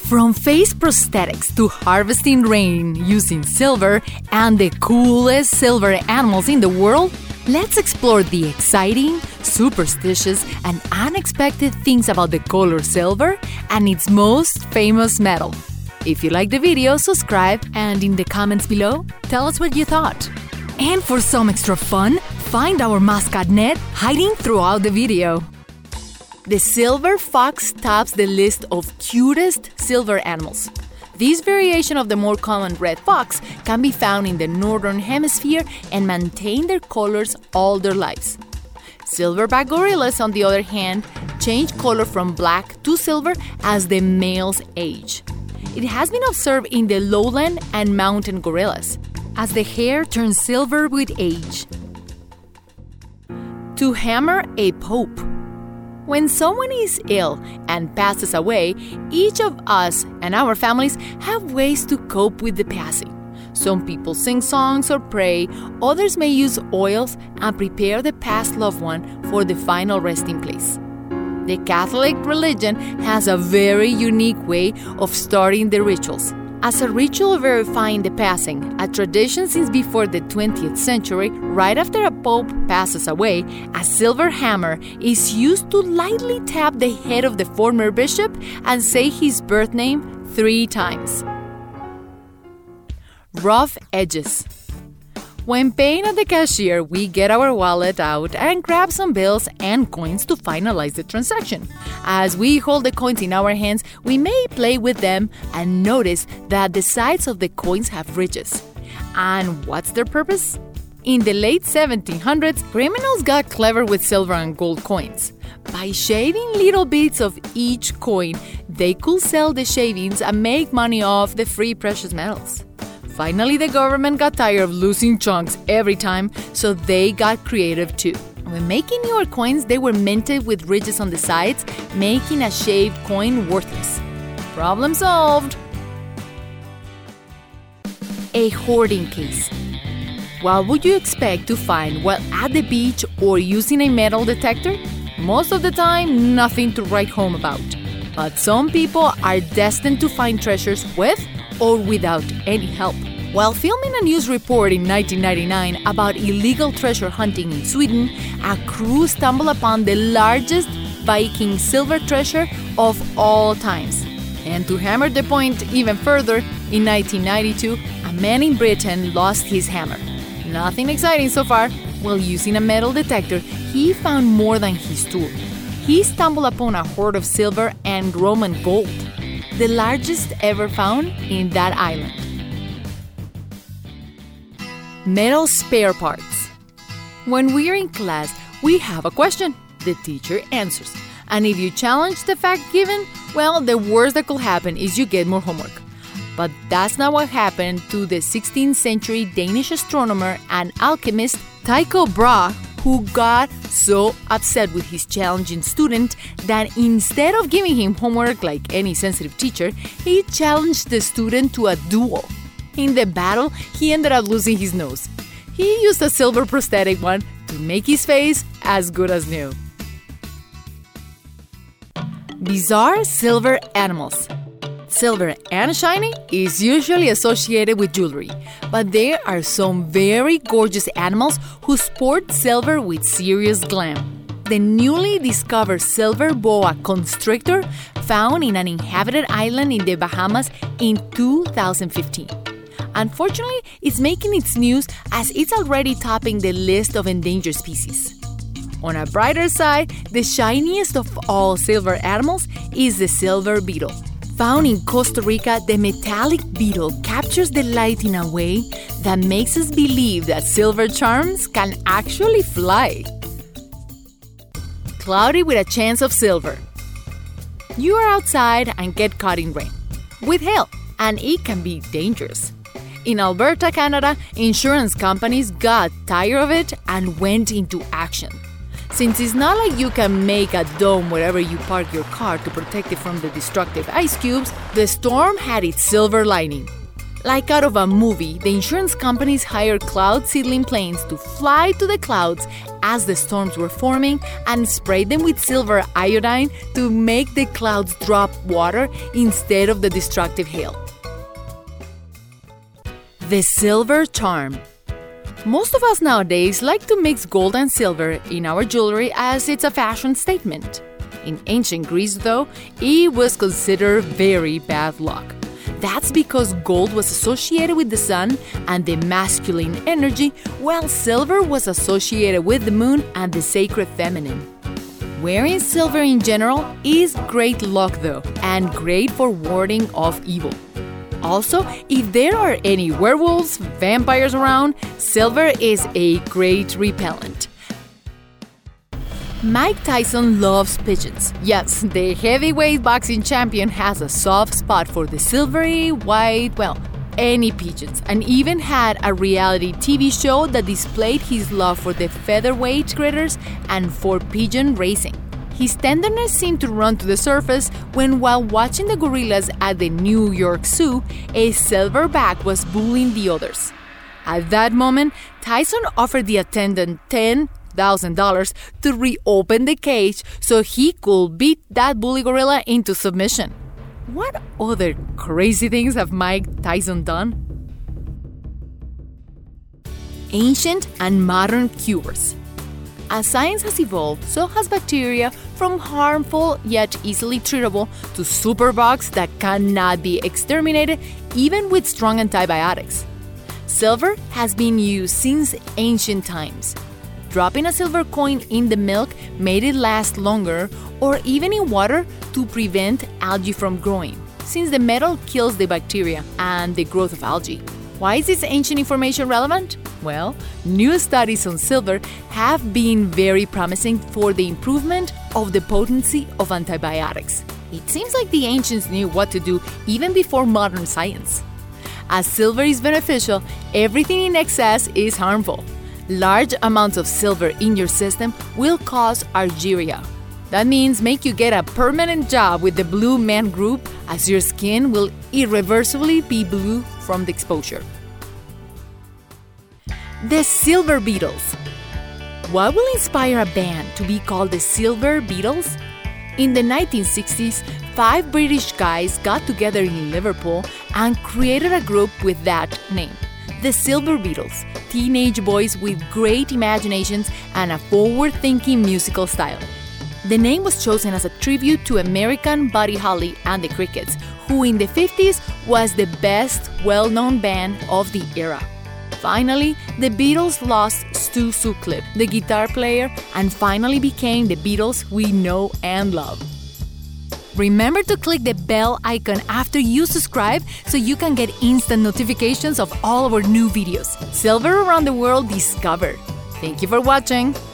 From face prosthetics to harvesting rain using silver and the coolest silver animals in the world, let's explore the exciting, superstitious, and unexpected things about the color silver and its most famous metal. If you like the video, subscribe, and in the comments below, tell us what you thought. And for some extra fun, find our mascot Ned hiding throughout the video. The silver fox tops the list of cutest silver animals. This variation of the more common red fox can be found in the northern hemisphere and maintain their colors all their lives. Silverback gorillas, on the other hand, change color from black to silver as the males age. It has been observed in the lowland and mountain gorillas, as the hair turns silver with age. To hammer a pope. When someone is ill and passes away, each of us and our families have ways to cope with the passing. Some people sing songs or pray, others may use oils and prepare the passed loved one for the final resting place. The Catholic religion has a very unique way of starting the rituals. As a ritual verifying the passing, a tradition since before the 20th century, right after a pope passes away, a silver hammer is used to lightly tap the head of the former bishop and say his birth name 3 times. Rough edges. When paying at the cashier, we get our wallet out and grab some bills and coins to finalize the transaction. As we hold the coins in our hands, we may play with them and notice that the sides of the coins have ridges. And what's their purpose? In the late 1700s, criminals got clever with silver and gold coins. By shaving little bits of each coin, they could sell the shavings and make money off the free precious metals. Finally, the government got tired of losing chunks every time, so they got creative too. When making newer coins, they were minted with ridges on the sides, making a shaved coin worthless. Problem solved! A hoarding case. What would you expect to find while at the beach or using a metal detector? Most of the time, nothing to write home about. But some people are destined to find treasures with or without any help. While filming a news report in 1999 about illegal treasure hunting in Sweden, a crew stumbled upon the largest Viking silver treasure of all times. And to hammer the point even further, in 1992, a man in Britain lost his hammer. Nothing exciting so far. While using a metal detector, he found more than he stole. He stumbled upon a hoard of silver and Roman gold, the largest ever found in that island. Metal spare parts. When we're in class, we have a question. The teacher answers. And if you challenge the fact given, well, the worst that could happen is you get more homework. But that's not what happened to the 16th century Danish astronomer and alchemist Tycho Brahe, who got so upset with his challenging student that instead of giving him homework like any sensitive teacher, he challenged the student to a duel. In the battle, he ended up losing his nose. He used a silver prosthetic one to make his face as good as new. Bizarre silver animals. Silver and shiny is usually associated with jewelry, but there are some very gorgeous animals who sport silver with serious glam. The newly discovered silver boa constrictor found in an inhabited island in the Bahamas in 2015. Unfortunately, it's making its news as it's already topping the list of endangered species. On a brighter side, the shiniest of all silver animals is the silver beetle. Found in Costa Rica, the metallic beetle captures the light in a way that makes us believe that silver charms can actually fly. Cloudy with a chance of silver. You are outside and get caught in rain with hail, and it can be dangerous. In Alberta, Canada, insurance companies got tired of it and went into action. Since it's not like you can make a dome wherever you park your car to protect it from the destructive ice cubes, the storm had its silver lining. Like out of a movie, the insurance companies hired cloud seedling planes to fly to the clouds as the storms were forming and spray them with silver iodine to make the clouds drop water instead of the destructive hail. The silver charm. Most of us nowadays like to mix gold and silver in our jewelry as it's a fashion statement. In ancient Greece, though, it was considered very bad luck. That's because gold was associated with the sun and the masculine energy, while silver was associated with the moon and the sacred feminine. Wearing silver in general is great luck, though, and great for warding off evil. Also, if there are any werewolves, vampires around, silver is a great repellent. Mike Tyson loves pigeons. Yes, the heavyweight boxing champion has a soft spot for the silvery, white, any pigeons, and even had a reality TV show that displayed his love for the featherweight critters and for pigeon racing. His tenderness seemed to run to the surface when, while watching the gorillas at the New York Zoo, a silverback was bullying the others. At that moment, Tyson offered the attendant $10,000 to reopen the cage so he could beat that bully gorilla into submission. What other crazy things have Mike Tyson done? Ancient and modern cures. As science has evolved, so has bacteria, from harmful yet easily treatable to superbugs that cannot be exterminated even with strong antibiotics. Silver has been used since ancient times. Dropping a silver coin in the milk made it last longer, or even in water to prevent algae from growing, since the metal kills the bacteria and the growth of algae. Why is this ancient information relevant? Well, new studies on silver have been very promising for the improvement of the potency of antibiotics. It seems like the ancients knew what to do even before modern science. As silver is beneficial, everything in excess is harmful. Large amounts of silver in your system will cause argyria. That means make you get a permanent job with the Blue Man Group, as your skin will irreversibly be blue from the exposure. The Silver Beatles. What will inspire a band to be called the Silver Beatles? In the 1960s, 5 British guys got together in Liverpool and created a group with that name, the Silver Beatles, teenage boys with great imaginations and a forward-thinking musical style. The name was chosen as a tribute to American Buddy Holly and the Crickets, who in the 50s was the best well-known band of the era. Finally, the Beatles lost Stu Sutcliffe, the guitar player, and finally became the Beatles we know and love. Remember to click the bell icon after you subscribe so you can get instant notifications of all our new videos. Silver around the world discovered. Thank you for watching.